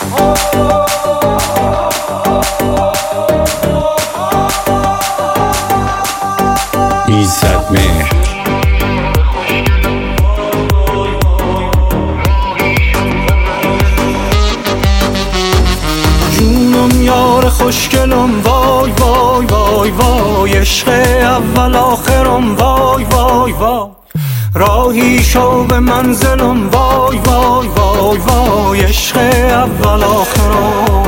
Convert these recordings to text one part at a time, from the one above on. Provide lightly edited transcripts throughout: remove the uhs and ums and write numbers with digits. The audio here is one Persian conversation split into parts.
ایزد مهر جونم یار خوشگلم وای وای وای وای، عشق اول آخرم وای وای وای، راهی شو به منزلم وای وای وای وای، عشق اول آخرم.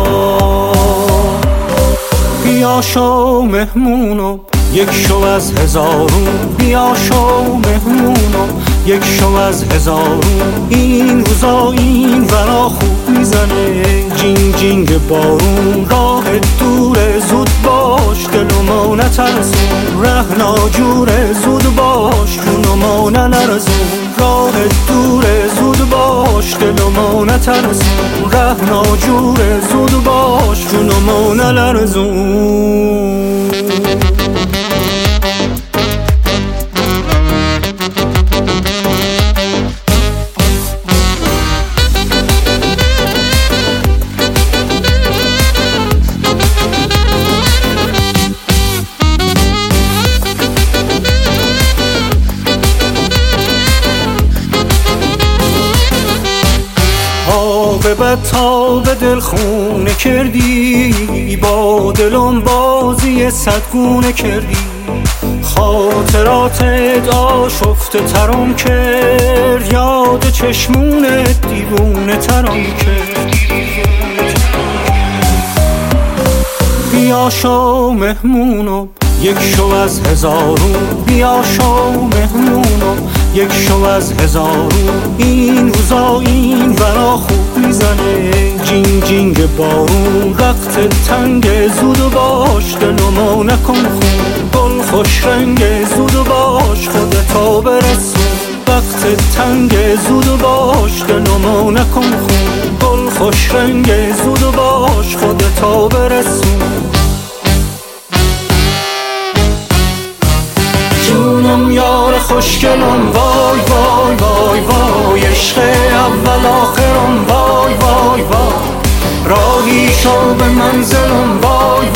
بیا شو مهمونم یک شو از هزارون، بیا شو مهمونم یک شو از هزارون، این روزا این ورا خوب میزنه جینگ جینگ بارون، راه دوره زود باش دلمو نترسون، ره ناجوره زود باش جونمو نلرزون، راه دوره زود باش دلمو نترسون، ره ناجوره زود باش جونمو نلرزون. به بد تا به دل خونه کردی، با دلم بازی صدگونه کردی، خاطراتت آشفته ترم کرد، یاد چشمونت دیوونه ترم کرد. بیا شو مهمونم یک شو از هزارون، بیا شو مهمونم یک شو از هزارون، این روزا این ورا خوب میزنه جینگ جینگ بارون، وقت تنگ زود باش دلمو نکن خون، گل خوش رنگ زود باش خودتا برسون، وقت تنگ زود باش دلمو نکن خون، گل خوش رنگ زود باش خودتا برسون. جونم یار خوشگلم وای وای وای وای، عشق اول آخرم وای وای وای، راهی شو به منزلم وای